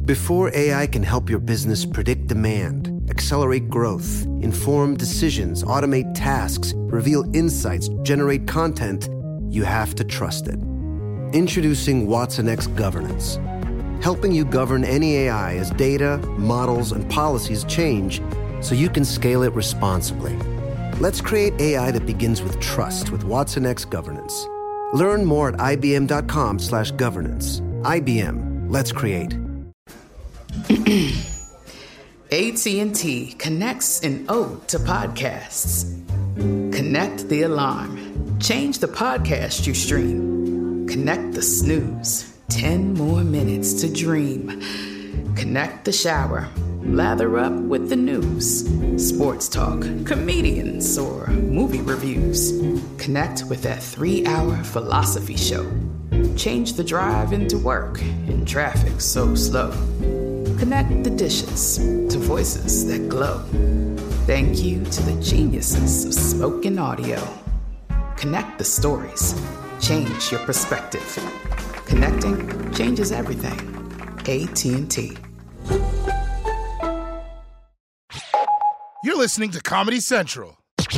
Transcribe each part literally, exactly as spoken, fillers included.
Before A I can help your business predict demand, accelerate growth, inform decisions, automate tasks, reveal insights, generate content, you have to trust it. Introducing Watson X Governance, helping you govern any A I as data, models, and policies change so you can scale it responsibly. Let's create A I that begins with trust with Watson X Governance. Learn more at ibm.com slash governance. I B M. Let's create. A T and T connects an ode to podcasts. Connect the alarm. Change the podcast you stream. Connect the snooze. Ten more minutes to dream. Connect the shower. Lather up with the news. Sports talk, comedians, or movie reviews. Connect with that three-hour philosophy show. Change the drive into work in traffic so slow. Connect the dishes to voices that glow. Thank you to the geniuses of spoken audio. Connect the stories. Change your perspective. Connecting changes everything. A T and T. You're listening to Comedy Central.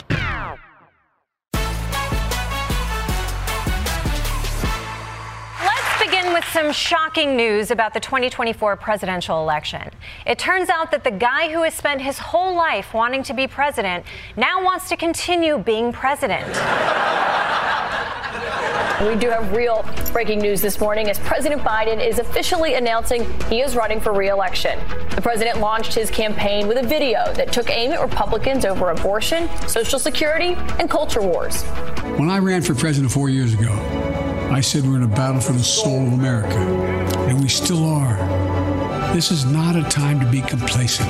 With some shocking news about the twenty twenty-four presidential election. It turns out that the guy who has spent his whole life wanting to be president now wants to continue being president. We do have real breaking news this morning as President Biden is officially announcing he is running for re-election. The president launched his campaign with a video that took aim at Republicans over abortion, Social Security, and culture wars. When I ran for president four years ago, I said we're in a battle for the soul of America, and we still are. This is not a time to be complacent.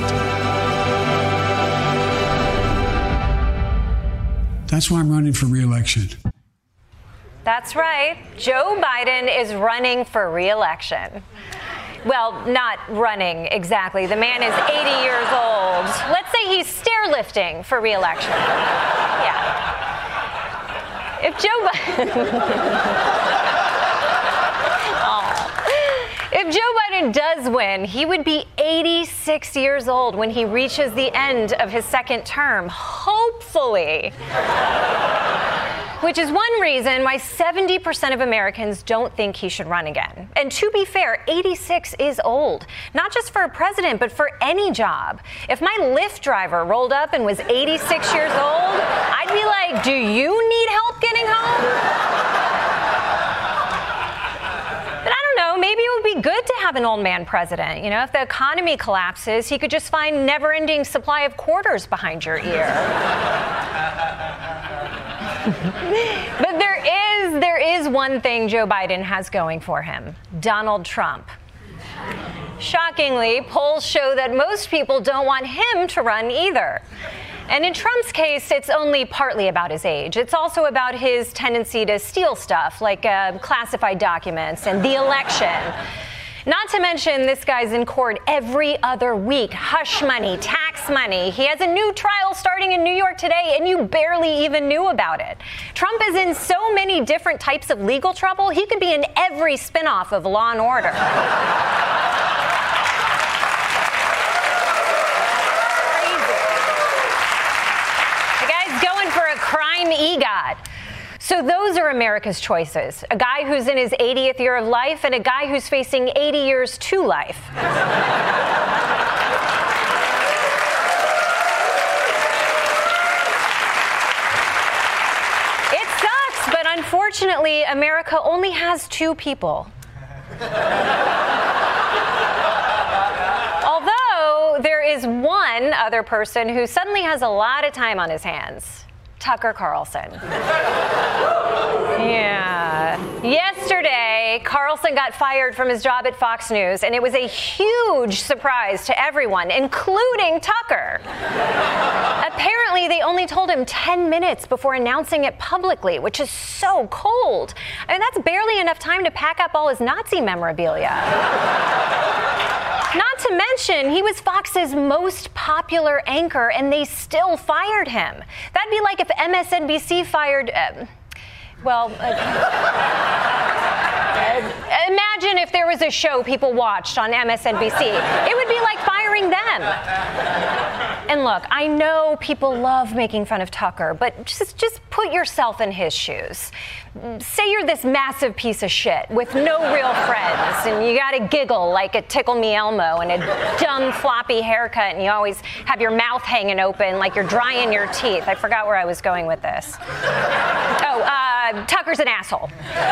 That's why I'm running for re-election. That's right. Joe Biden is running for re-election. Well, not running exactly. The man is eighty years old. Let's say he's stair-lifting for re-election. Yeah. If Joe Biden... If Joe Biden does win, he would be eighty-six years old when he reaches the end of his second term, hopefully. Which is one reason why seventy percent of Americans don't think he should run again. And to be fair, eighty-six is old. Not just for a president, but for any job. If my Lyft driver rolled up and was eighty-six years old, I'd be like, do you need help getting home? But I don't know, maybe it would be good to have an old man president. You know, if the economy collapses, he could just find never-ending supply of quarters behind your ear. But there is, there is one thing Joe Biden has going for him: Donald Trump. Shockingly, polls show that most people don't want him to run either. And in Trump's case, it's only partly about his age. It's also about his tendency to steal stuff, like uh, classified documents and the election. Not to mention, this guy's in court every other week. Hush money, tax money. He has a new trial starting in New York today, and you barely even knew about it. Trump is in so many different types of legal trouble, he could be in every spinoff of Law and Order. The guy's going for a crime EGOT. So those are America's choices. A guy who's in his eightieth year of life and a guy who's facing eighty years to life. It sucks, but unfortunately, America only has two people. Although there is one other person who suddenly has a lot of time on his hands. Tucker Carlson. Yeah. Yesterday, Carlson got fired from his job at Fox News, and it was a huge surprise to everyone, including Tucker. Apparently, they only told him ten minutes before announcing it publicly, which is so cold. I mean, that's barely enough time to pack up all his Nazi memorabilia. Not to mention, he was Fox's most popular anchor, and they still fired him. That'd be like if M S N B C fired, uh, well, uh, uh, imagine imagine if there was a show people watched on M S N B C. It would be like firing them. And look, I know people love making fun of Tucker, but just, just put yourself in his shoes. Say you're this massive piece of shit with no real friends, and you gotta giggle like a Tickle Me Elmo and a dumb floppy haircut, and you always have your mouth hanging open like you're drying your teeth. I forgot where I was going with this. Oh, uh, Tucker's an asshole.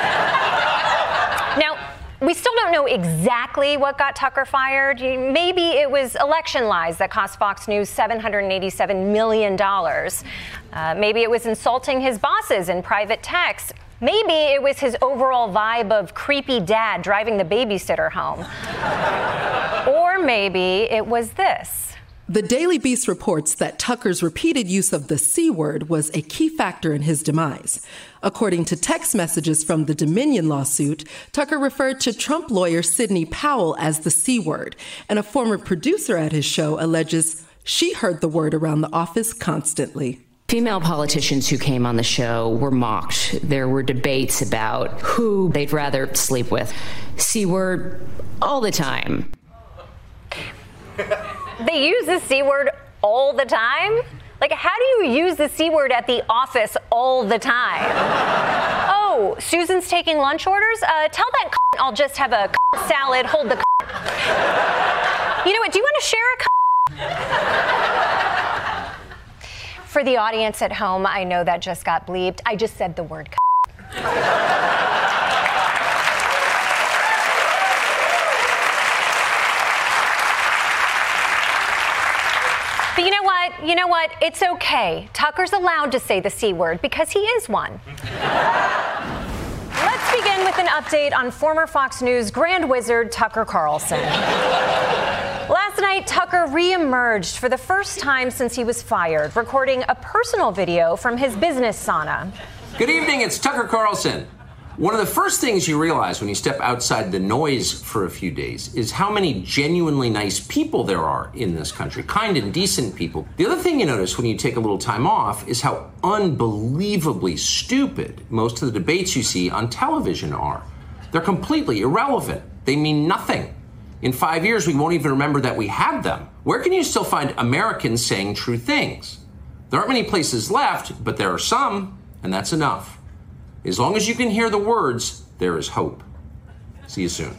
Now, we still don't know exactly what got Tucker fired. Maybe it was election lies that cost Fox News seven hundred eighty-seven million dollars. Uh, maybe it was insulting his bosses in private texts. Maybe it was his overall vibe of creepy dad driving the babysitter home. Or maybe it was this. The Daily Beast reports that Tucker's repeated use of the C word was a key factor in his demise. According to text messages from the Dominion lawsuit, Tucker referred to Trump lawyer Sidney Powell as the C word, and a former producer at his show alleges she heard the word around the office constantly. Female politicians who came on the show were mocked. There were debates about who they'd rather sleep with. C word all the time. They use the C word all the time? Like, how do you use the C word at the office all the time? Oh, Susan's taking lunch orders? Uh, tell that c- I'll just have a c- salad, hold the c- You know what, do you want to share a c- For the audience at home, I know that just got bleeped. I just said the word c- But you know what? You know what? It's okay. Tucker's allowed to say the C word because he is one. Let's begin with an update on former Fox News Grand Wizard Tucker Carlson. Last night, Tucker re-emerged for the first time since he was fired, recording a personal video from his business sauna. Good evening, it's Tucker Carlson. One of the first things you realize when you step outside the noise for a few days is how many genuinely nice people there are in this country, kind and decent people. The other thing you notice when you take a little time off is how unbelievably stupid most of the debates you see on television are. They're completely irrelevant. They mean nothing. In five years, we won't even remember that we had them. Where can you still find Americans saying true things? There aren't many places left, but there are some, and that's enough. As long as you can hear the words, there is hope. See you soon.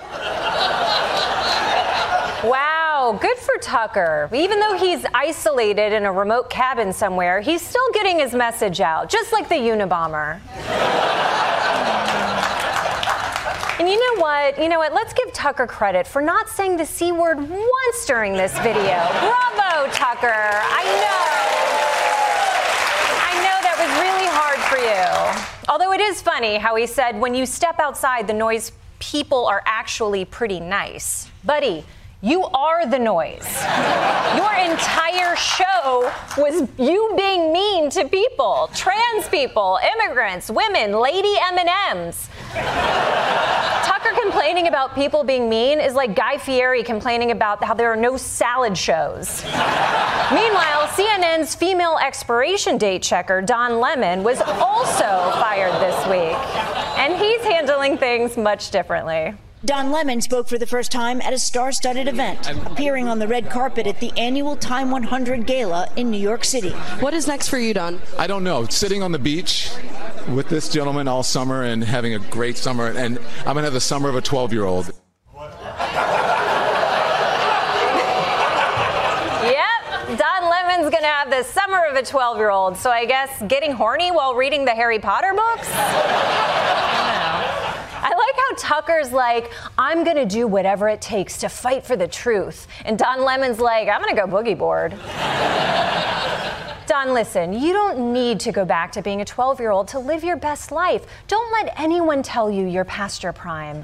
Wow, good for Tucker. Even though he's isolated in a remote cabin somewhere, he's still getting his message out, just like the Unabomber. And you know what? You know what? Let's give Tucker credit for not saying the C word once during this video. Bravo, Tucker. I know. I know that was really hard for you. Although it is funny how he said, when you step outside the noise, people are actually pretty nice. Buddy, you are the noise. Your entire show was you being mean to people, trans people, immigrants, women, lady M and M's. Tucker complaining about people being mean is like Guy Fieri complaining about how there are no salad shows. Meanwhile, C N N's female expiration date checker, Don Lemon, was also fired this week. And he's handling things much differently. Don Lemon spoke for the first time at a star-studded event, appearing on the red carpet at the annual Time one hundred Gala in New York City. What is next for you, Don? I don't know. Sitting on the beach with this gentleman all summer and having a great summer, and I'm going to have the summer of a twelve-year-old. Yep, Don Lemon's going to have the summer of a twelve-year-old, so I guess getting horny while reading the Harry Potter books? I like how Tucker's like, I'm going to do whatever it takes to fight for the truth. And Don Lemon's like, I'm going to go boogie board. Don, listen, you don't need to go back to being a twelve-year-old to live your best life. Don't let anyone tell you you're past your prime.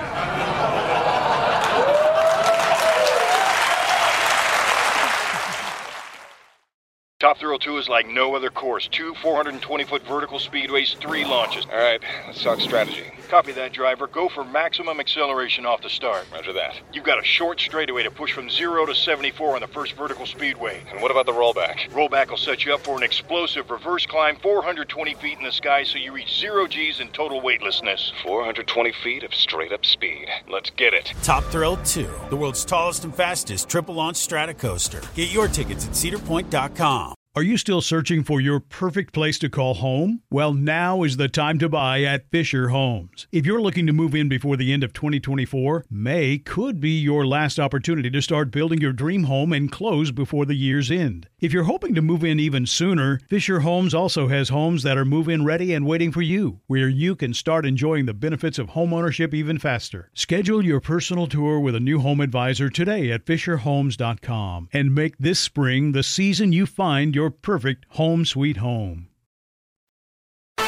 Top Thrill two is like no other course. Two four hundred twenty foot vertical speedways, three launches. All right, let's talk strategy. Copy that, driver. Go for maximum acceleration off the start. Roger that. You've got a short straightaway to push from zero to seventy-four on the first vertical speedway. And what about the rollback? Rollback will set you up for an explosive reverse climb four hundred twenty feet in the sky so you reach zero G's in total weightlessness. four hundred twenty feet of straight-up speed. Let's get it. Top Thrill two, the world's tallest and fastest triple-launch Stratocoaster. Get your tickets at cedar point dot com. Are you still searching for your perfect place to call home? Well, now is the time to buy at Fisher Homes. If you're looking to move in before the end of twenty twenty-four, May could be your last opportunity to start building your dream home and close before the year's end. If you're hoping to move in even sooner, Fisher Homes also has homes that are move-in ready and waiting for you, where you can start enjoying the benefits of homeownership even faster. Schedule your personal tour with a new home advisor today at fisher homes dot com and make this spring the season you find your perfect home sweet home. In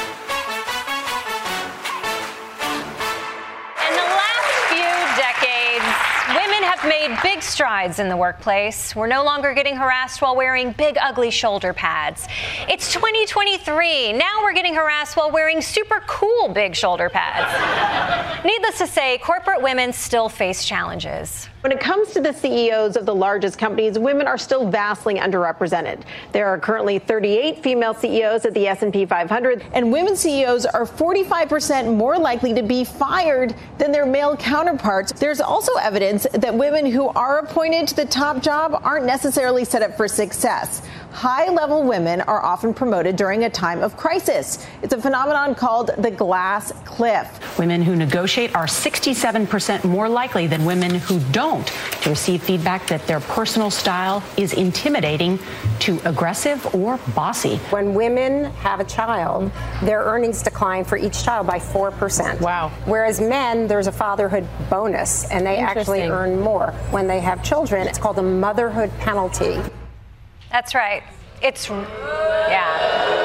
the last few decades, women have made big strides in the workplace. We're no longer getting harassed while wearing big, ugly shoulder pads. It's twenty twenty-three. Now we're getting harassed while wearing super cool big shoulder pads. Needless to say, corporate women still face challenges. When it comes to the C E Os of the largest companies, women are still vastly underrepresented. There are currently thirty-eight female C E Os at the S and P five hundred, and women C E Os are forty-five percent more likely to be fired than their male counterparts. There's also evidence that women who are appointed to the top job aren't necessarily set up for success. High-level women are often promoted during a time of crisis. It's a phenomenon called the glass cliff. Women who negotiate are sixty-seven percent more likely than women who don't to receive feedback that their personal style is intimidating, too aggressive, or bossy. When women have a child, their earnings decline for each child by four percent. Wow. Whereas men, there's a fatherhood bonus, and they actually earn more. When they have children, it's called a motherhood penalty. That's right. It's, yeah.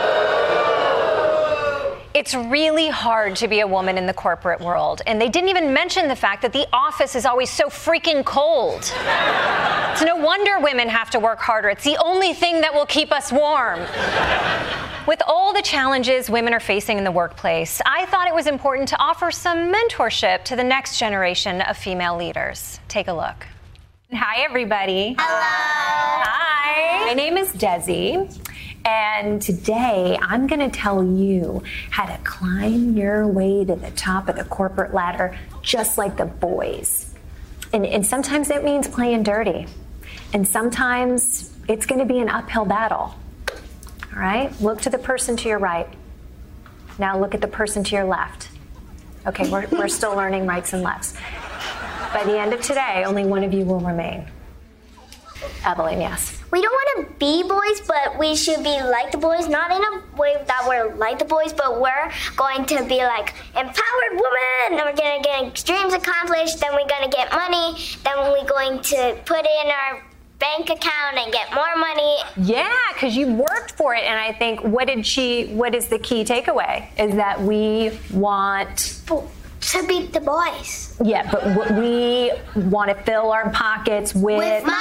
It's really hard to be a woman in the corporate world. And they didn't even mention the fact that the office is always so freaking cold. It's no wonder women have to work harder. It's the only thing that will keep us warm. With all the challenges women are facing in the workplace, I thought it was important to offer some mentorship to the next generation of female leaders. Take a look. Hi, everybody. Hello. Hi. My name is Desi, and today I'm going to tell you how to climb your way to the top of the corporate ladder just like the boys. And, and sometimes it means playing dirty, and sometimes it's going to be an uphill battle. All right? Look to the person to your right. Now look at the person to your left. Okay, we're, we're still learning rights and lefts. By the end of today, only one of you will remain. Evelyn, yes. We don't want to be boys, but we should be like the boys. Not in a way that we're like the boys, but we're going to be like empowered women. Then we're going to get dreams accomplished. Then we're going to get money. Then we're going to put in our bank account and get more money. Yeah, because you worked for it. And I think, what did she, what is the key takeaway? Is that we want... to beat the boys. Yeah, but what we want to fill our pockets with... With money!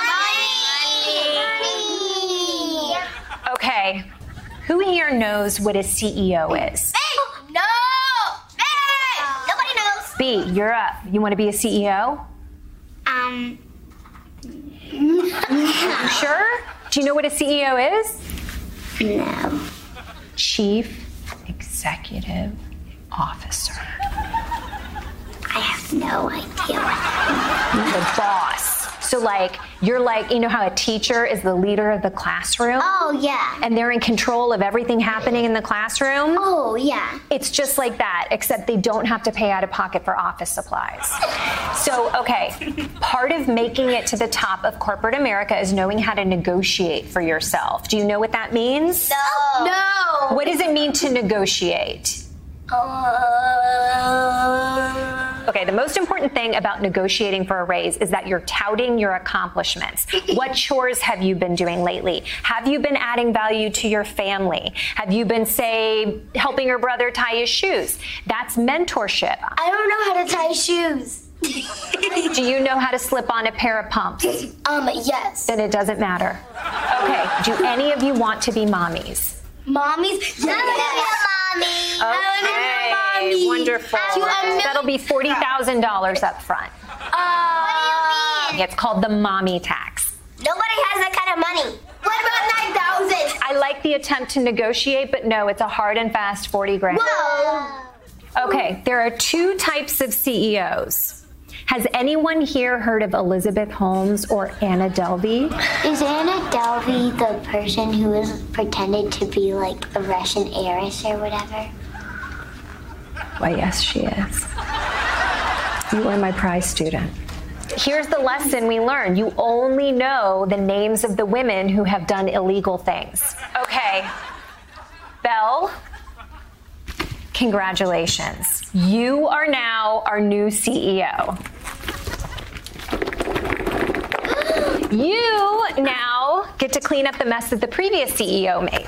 money! Okay, who here knows what a C E O is? Me! No! Me! Nobody knows. B, you're up. You want to be a C E O? Um... You sure? Do you know what a C E O is? No. Chief Executive Officer. I have no idea what that means. The boss. So, like, you're like, you know how a teacher is the leader of the classroom? Oh, yeah. And they're in control of everything happening in the classroom? Oh, yeah. It's just like that, except they don't have to pay out of pocket for office supplies. So, okay, part of making it to the top of corporate America is knowing how to negotiate for yourself. Do you know what that means? No. No. What does it mean to negotiate? Okay, the most important thing about negotiating for a raise is that you're touting your accomplishments. What chores have you been doing lately? Have you been adding value to your family? Have you been, say, helping your brother tie his shoes? That's mentorship. I don't know how to tie shoes. Do you know how to slip on a pair of pumps? Um, yes. Then it doesn't matter. Okay, do any of you want to be mommies? Mommies? Yeah. mommy. I Okay, mommy. wonderful. That'll be forty thousand dollars up front. Uh, what do you mean? It's called the mommy tax. Nobody has that kind of money. What about nine thousand? I like the attempt to negotiate, but no, it's a hard and fast forty grand. Whoa. Okay, there are two types of C E Os. Has anyone here heard of Elizabeth Holmes or Anna Delvey? Is Anna Delvey the person who is pretended to be like a Russian heiress or whatever? Why, yes, she is. You are my prize student. Here's the lesson we learned. You only know the names of the women who have done illegal things. Okay, Belle, congratulations. You are now our new C E O. You now get to clean up the mess that the previous C E O made.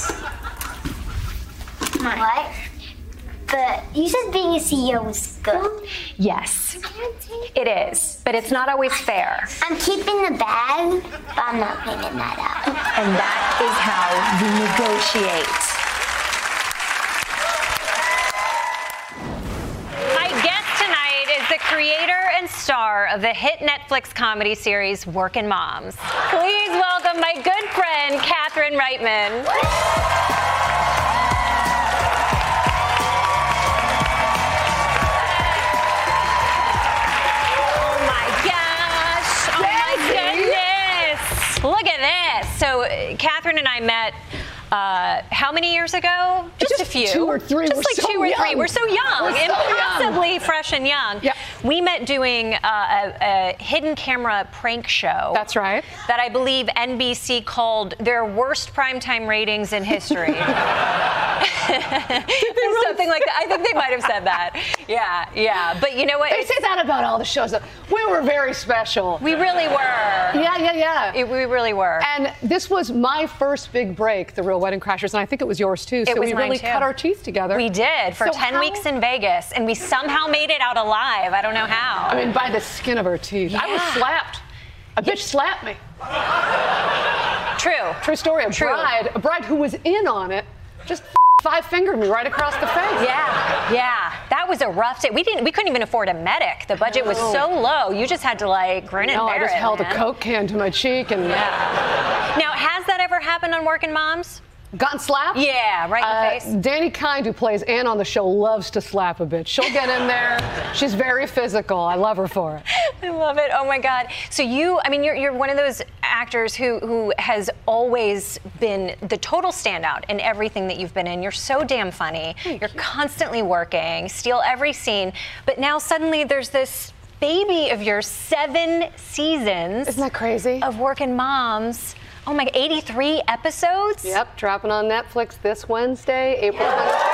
What? But you said being a C E O was good. Yes, it is, but it's not always fair. I'm keeping the bag, but I'm not cleaning that up. And that is how you negotiate. My guest tonight is the creator and star of the hit Netflix comedy series Workin' Moms. Please welcome my good friend, Catherine Reitman. Look at this. So Catherine and I met uh, how many years ago? Just, Just a few. two or three. Just We're like so two or young. three. We're so young. We're so Impossibly young. fresh and young. Yep. We met doing uh, a, a hidden camera prank show. That's right. That I believe N B C called their worst primetime ratings in history. Something like that. I think they might have said that. Yeah, yeah. But you know what? They It's- say that about all the shows. Though. We were very special. we really were. Yeah, yeah, yeah. It- we really were. And this was my first big break, The Real Wedding Crashers, and I think it was yours too. It so was we mine really too. cut our teeth together. We did for So ten how- weeks in Vegas, and we somehow made it out alive. I don't know how. I mean, by the skin of our teeth. I was Yeah. slapped. A bitch slapped me. True. True story. A True. bride, a bride who was in on it, just five fingered me right across the face. Yeah, yeah. That was a rough day. We didn't. We couldn't even afford a medic. The budget was so low. You just had to like grin and No, bear I just it, held man. a Coke can to my cheek and Yeah. Now, has that ever happened on Workin' Moms? gotten slapped. Yeah, right in the Uh, face. Danny Kind, who plays Ann on the show, loves to slap a bitch. She'll get in there. She's very physical. I love her for it. I love it. Oh my God. So you, I mean, you're you're one of those actors who who has always been the total standout in everything that you've been in. You're so damn funny. You're you. constantly working, steal every scene. But now suddenly there's this baby of yours, seven seasons. Isn't that crazy? Of Workin' Moms. Oh my, eighty-three episodes? Yep, dropping on Netflix this Wednesday, April twenty-sixth.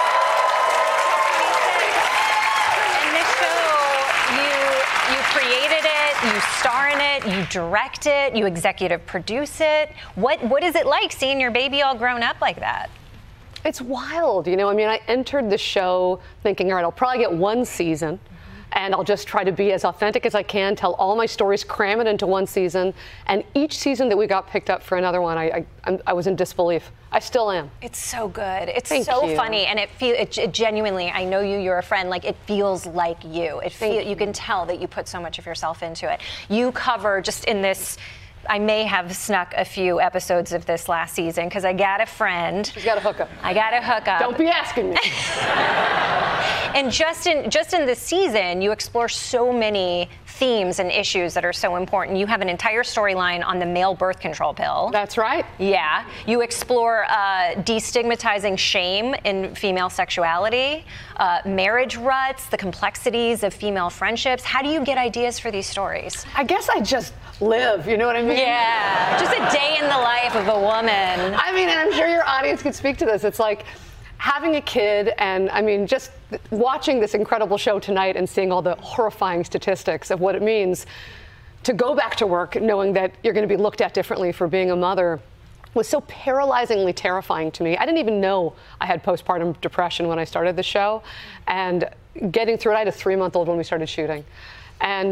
And this show, you you created it, you star in it, you direct it, you executive produce it. What what is it like seeing your baby all grown up like that? It's wild, you know. I mean, I entered the show thinking, all right, I'll probably get one season, and I'll just try to be as authentic as I can, tell all my stories, cram it into one season. And each season that we got picked up for another one, I I, I'm- I was in disbelief. I still am. It's so good. It's Thank so you. funny, and it feel it, it genuinely. I know you. You're a friend. Like it feels like you. It feel, you can tell that you put so much of yourself into it. You cover just in this. I may have snuck a few episodes of this last season because I got a friend. She's got a hookup. I got a hookup. Don't be asking me. And just in just in this season, you explore so many themes and issues that are so important. You have an entire storyline on the male birth control pill. That's right. Yeah. You explore uh, destigmatizing shame in female sexuality, uh, marriage ruts, the complexities of female friendships. How do you get ideas for these stories? I guess I just live, you know what I mean? Yeah. Just a day in the life of a woman. I mean, and I'm sure your audience could speak to this. It's like having a kid, and I mean, just watching this incredible show tonight and seeing all the horrifying statistics of what it means to go back to work knowing that you're going to be looked at differently for being a mother was so paralyzingly terrifying to me. I didn't even know I had postpartum depression when I started the show, and getting through it, I had a three-month-old when we started shooting. And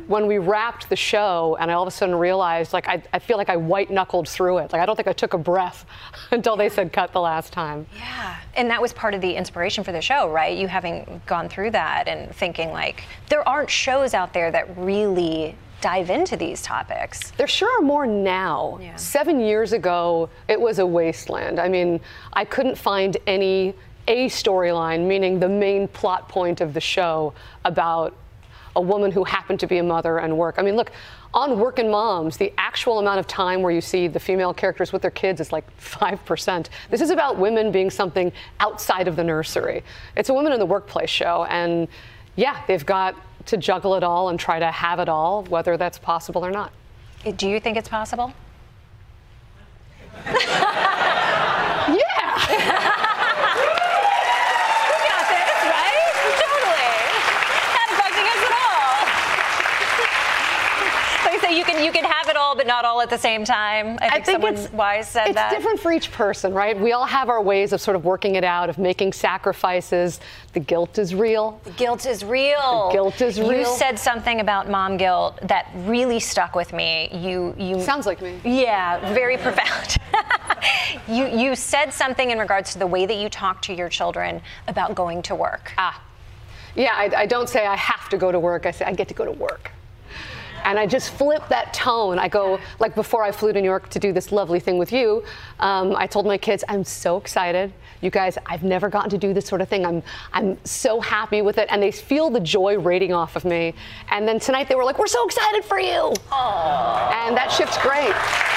when we wrapped the show and I all of a sudden realized, like, I, I feel like I white-knuckled through it. Like, I don't think I took a breath until they said cut the last time. Yeah, and that was part of the inspiration for the show, right? You having gone through that and thinking, like, there aren't shows out there that really dive into these topics. There sure are more now. Yeah. Seven years ago, it was a wasteland. I mean, I couldn't find any a storyline, meaning the main plot point of the show, about a woman who happened to be a mother and work. I mean, look, on Workin' Moms, the actual amount of time where you see the female characters with their kids is like five percent. This is about women being something outside of the nursery. It's a women in the workplace show, and yeah, they've got to juggle it all and try to have it all, whether that's possible or not. Do you think it's possible? Yeah! You can you can have it all, but not all at the same time. I think, I think someone it's, wise said it's that. It's different for each person, right? We all have our ways of sort of working it out, of making sacrifices. The guilt is real. The guilt is real. The guilt is real. You said something about mom guilt that really stuck with me. You you sounds like me. Yeah, very profound. you you said something in regards to the way that you talk to your children about going to work. Ah, yeah. I, I don't say I have to go to work. I say I get to go to work. And I just flip that tone. I go, like before I flew to New York to do this lovely thing with you, um, I told my kids, I'm so excited. You guys, I've never gotten to do this sort of thing. I'm I'm so happy with it. And they feel the joy radiating off of me. And then tonight they were like, we're so excited for you. Aww. And that shift's great.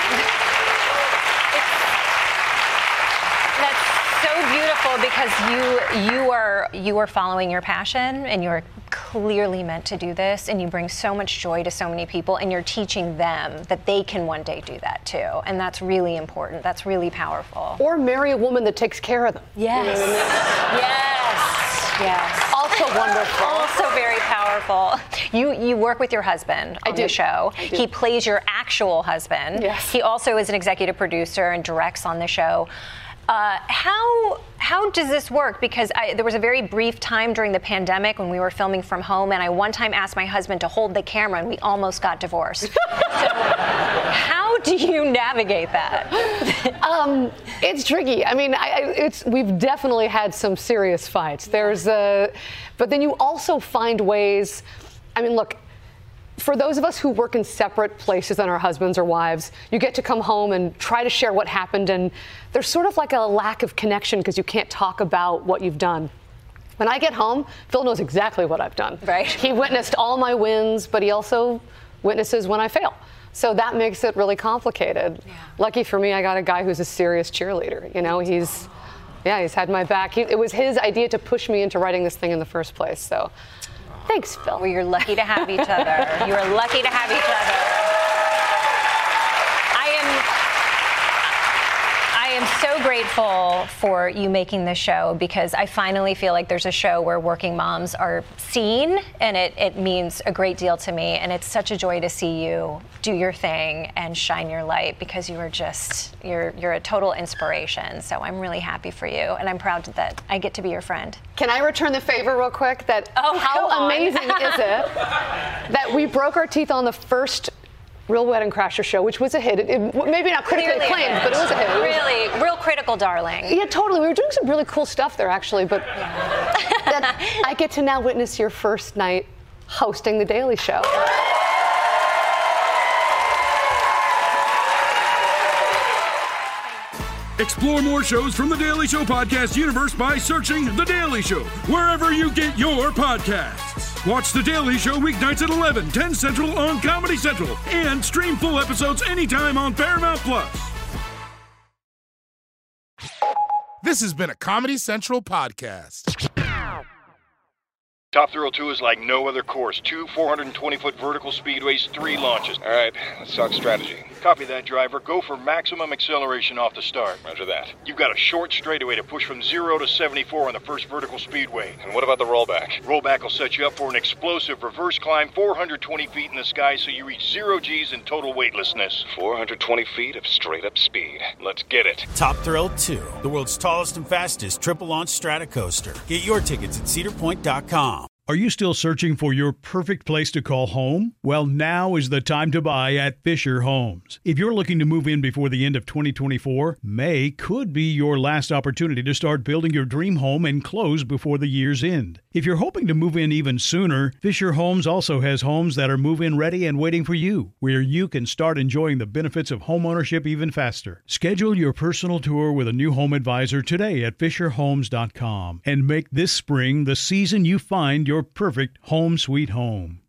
So beautiful, because you you are you are following your passion, and you're clearly meant to do this, and you bring so much joy to so many people, and you're teaching them that they can one day do that too, and that's really important. That's really powerful. Or marry a woman that takes care of them. Yes. You know what I mean? Yes. Yes. Also wonderful. Also very powerful. You you work with your husband on I do. the show. I do. He plays your actual husband. Yes. He also is an executive producer and directs on the show. Uh, how how does this work? Because I, there was a very brief time during the pandemic when we were filming from home, and I one time asked my husband to hold the camera, and we almost got divorced. So how do you navigate that? um, it's tricky. I mean, I, it's we've definitely had some serious fights. There's a, but then you also find ways. I mean, look. For those of us who work in separate places than our husbands or wives, you get to come home and try to share what happened, and there's sort of like a lack of connection because you can't talk about what you've done. When I get home, Phil knows exactly what I've done. Right. He witnessed all my wins, but he also witnesses when I fail. So that makes it really complicated. Yeah. Lucky for me, I got a guy who's a serious cheerleader. You know, he's, yeah, he's had my back. He, it was his idea to push me into writing this thing in the first place, so. Thanks, Phil. Well, you're lucky to have each other. You are lucky to have each other. I am, I am so grateful for you making this show, because I finally feel like there's a show where working moms are seen, and it, it means a great deal to me. And it's such a joy to see you do your thing and shine your light, because you are just, you're you're a total inspiration. So I'm really happy for you, and I'm proud that I get to be your friend. Can I return the favor real quick? That oh, how amazing is it that we broke our teeth on the first Real Wedding Crasher show, which was a hit. It, it, maybe not critically Clearly acclaimed, but it was a hit. It really, was, real critical, darling. Yeah, totally. We were doing some really cool stuff there, actually. But yeah. that I get to now witness your first night hosting The Daily Show. Explore more shows from The Daily Show podcast universe by searching The Daily Show wherever you get your podcasts. Watch The Daily Show weeknights at eleven, ten Central on Comedy Central, and stream full episodes anytime on Paramount Plus. This has been a Comedy Central podcast. Top Thrill two is like no other course. Two four hundred twenty foot vertical speedways, three launches. All right, let's talk strategy. Copy that, driver. Go for maximum acceleration off the start. Roger that. You've got a short straightaway to push from zero to seventy-four on the first vertical speedway. And what about the rollback? Rollback will set you up for an explosive reverse climb four hundred twenty feet in the sky, so you reach zero G's and total weightlessness. four hundred twenty feet of straight-up speed. Let's get it. Top Thrill two, the world's tallest and fastest triple-launch strata coaster. Get your tickets at cedar point dot com. Are you still searching for your perfect place to call home? Well, now is the time to buy at Fisher Homes. If you're looking to move in before the end of twenty twenty-four, May could be your last opportunity to start building your dream home and close before the year's end. If you're hoping to move in even sooner, Fisher Homes also has homes that are move-in ready and waiting for you, where you can start enjoying the benefits of homeownership even faster. Schedule your personal tour with a new home advisor today at fisher homes dot com and make this spring the season you find your perfect home sweet home.